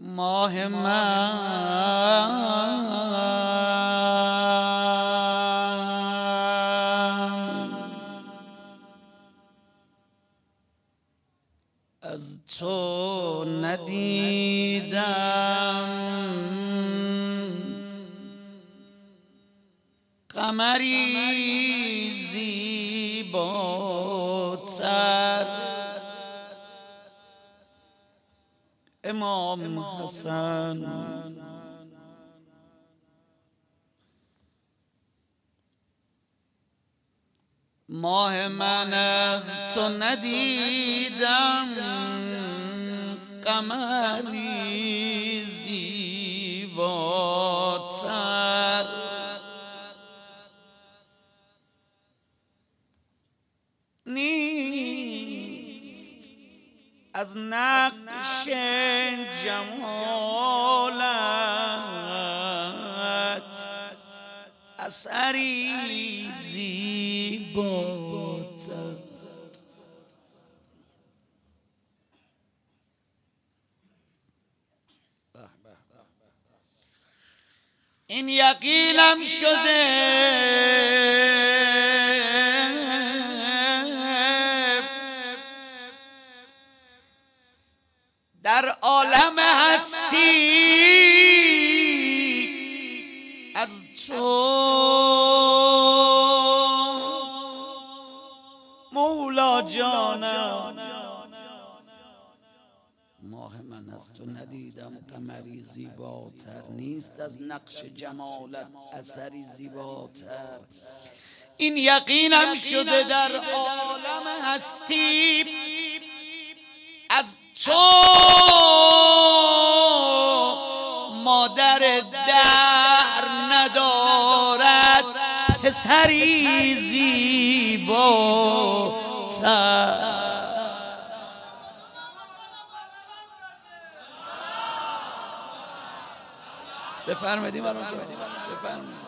ماه من از تو ندیدم قمری زیباتر. امام حسن ماه من از تو ندیدم قمری زیباتر. نیست از نقش جمالت اثری زیباتر. این یقینم شده در عالم هستی از تو مولا جانم. ماه من از تو ندیدم قمری زیباتر. نیست از نقش جمالت اثری زیباتر. این یقینم شده در عالم هستی از تو مادر دهر ندارد پسری زیباتر. بفرمایید برام بفرمایید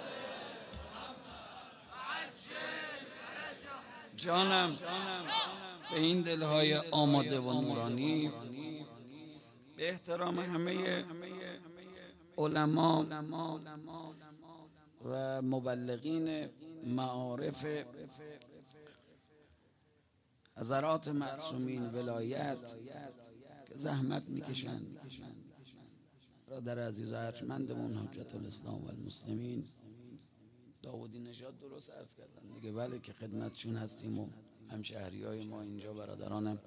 جانم. به این دلهای آماده و نورانی به احترام همه علما و مبلغین معارف حضرات معصومین ولایت که زحمت میکشند، برادر عزیز و ارجمندمون حجت الاسلام و المسلمین داودی نژاد درست عرض کردن دیگه، بله که خدمتشون هستیم و همشهریای ما اینجا برادرانم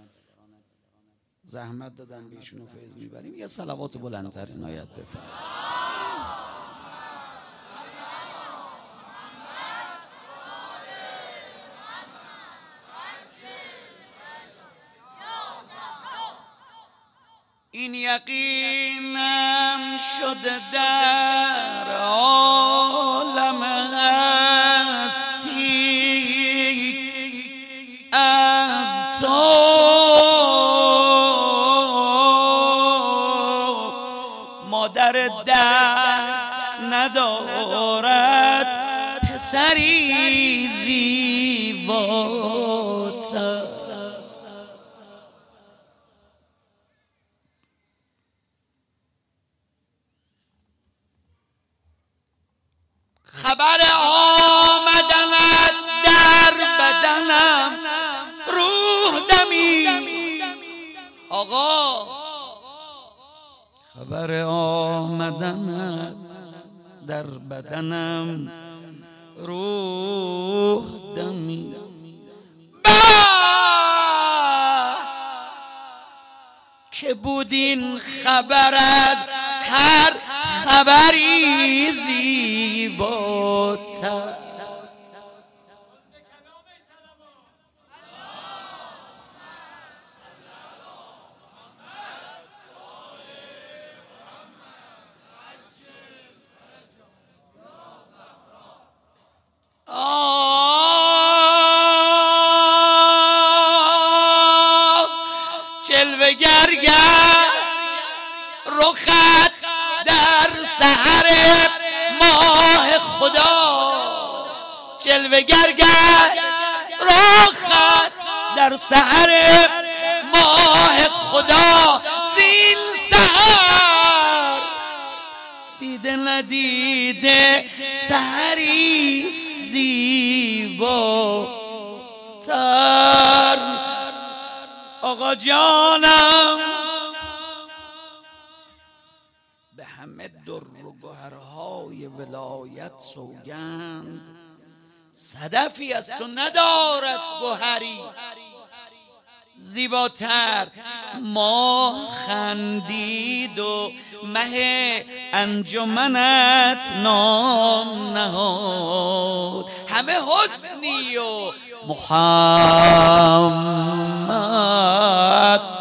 زحمت دادن، به ایشون فیض میبریم. یه صلوات بلندتر عنایت بفرمایید. این یقینم شده در عالم هستی از تو مادر دهر ندارد پسری زیباتر. خبر آمدنت در بدنم روح دمی. آقا خبر آمدنت در بدنم روح دمی. که بود این خبر از هر خبری زیباتر. جلوه گرگشت رخت در سحر ماه خدا. جلوه گرگشت رخت در سحر ماه خدا. زین سحر ندیده سحری زیباتر. آقا جانم به همه در و گوهرهای ولایت سوگند، صدفی از تو ندارد گوهری زیباتر. ما خندید و مه انجمنت نام نهاد، همه حسنی و محمد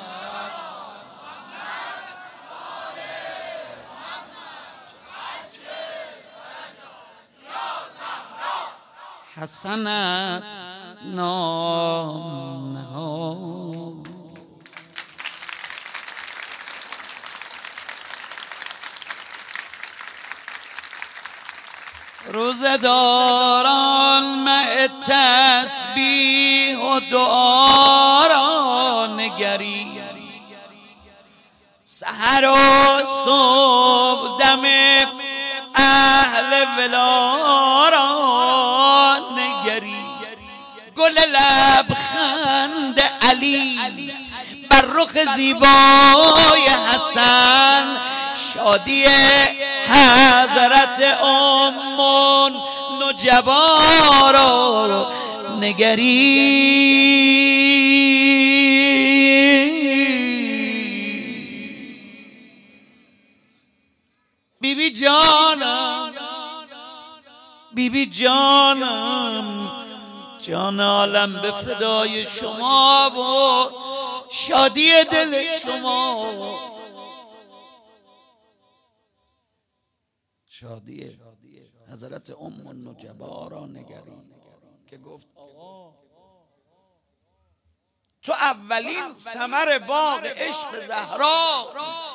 حسنت نام نهاد. روزداران مع تسبیح و دعا را نگری، سحر و صبح دم اهل ولا را نگری. گل لبخند علی بر رخ زیبای حسن، شادی حضرت ام نجبا را نگری. بیبی جانم بیبی جانم، جان عالم به فدای شما و شادی دل شما. شادی حضرت ام النجبا را نگری که گفت آقا تو اولین ثمر باغ عشق زهرا،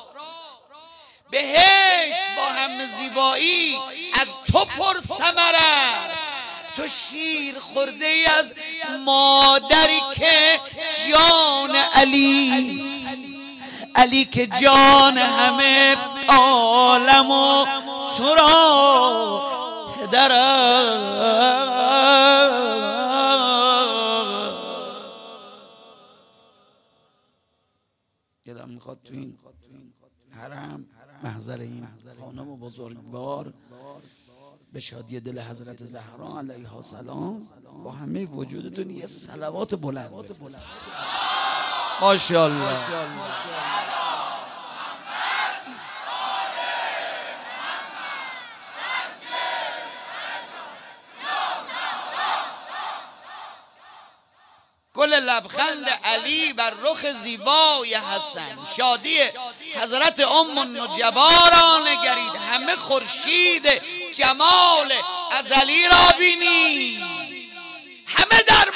بهشت با همه زیبایی از تو پر ثمر است. تو شیر خورده ای از مادری که جان علی، علی که جان همه عالم و تو را پدر دلم میخواد تو این حرم محضر این خانم بزرگوار به شادی دل حضرت زهرا علیها السلام با همه وجودتون یه صلوات بلند بفرستید. ماشاءالله. گل لبخند علی بر رخ زیبای حسن، شادی حضرت ام النجبا را نگرید. همه خورشید جمال ازلی را بینید، همه در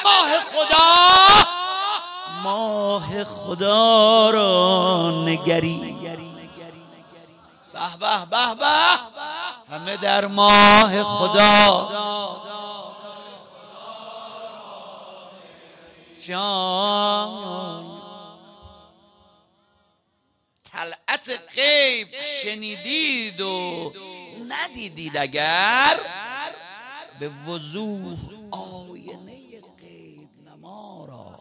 ماه خدا را نگرید. به به به به، همه در ماه خدا جان. طلعت غیب شنیدید و ندیدید اگر، به وضوح آینه غیب نما را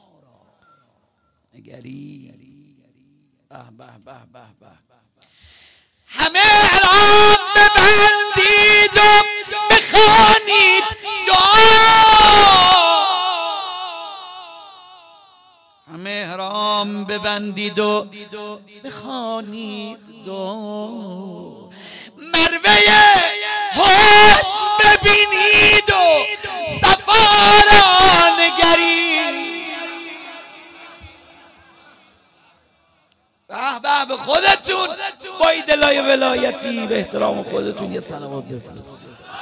نگری. به به به به به، همه احرام ببندید و بخوانید دعا. همه احرام ببندید و بخوانید دعا. مروه حسن ببینید و صفا را نگرید. به خودتون با این دلای ولایتی به احترام خودتون یه صلوات بفرستید.